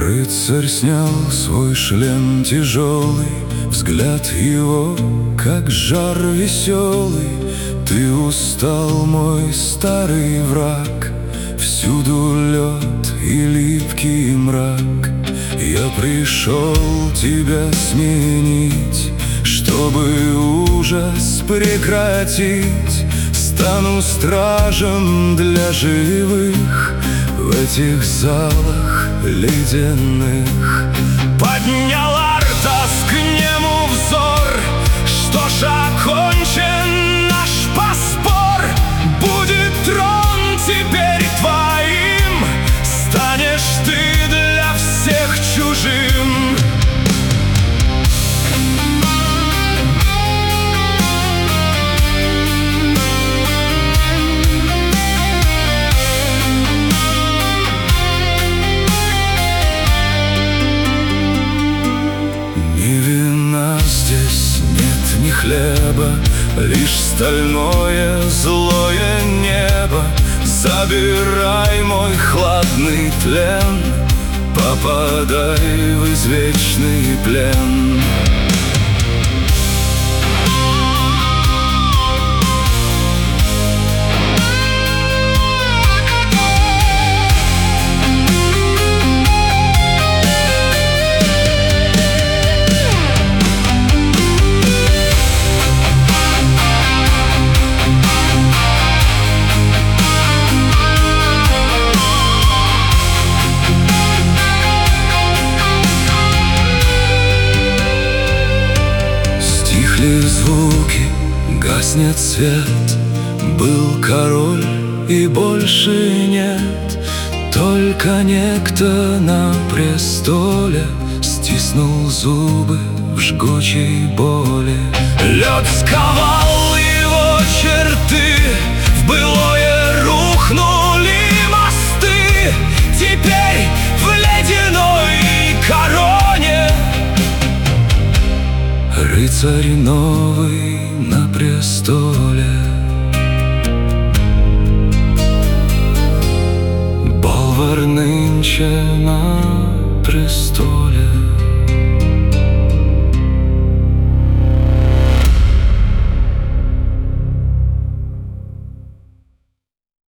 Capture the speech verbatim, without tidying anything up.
Рыцарь снял свой шлем тяжелый, взгляд его, как жар веселый. Ты устал, мой старый враг, всюду лед и липкий мрак. Я пришел тебя сменить, чтобы ужас прекратить. Стану стражем для живых в этих залах ледяных. Поднял Артас к нему взор. Что ж, окончен наш поспор. Будет трон теперь твоим, станешь ты для всех чужим. Здесь нет ни хлеба, лишь стальное злое небо. Забирай мой хладный тлен, попадай в извечный плен. Звуки, гаснет свет. Был король и больше нет. Только некто на престоле стиснул зубы в жгучей боли. Лед сковал его черты, в былое рухнули мосты. Теперь в ледяной короне рыцарь новый на престоле. Болвар нынче на престоле.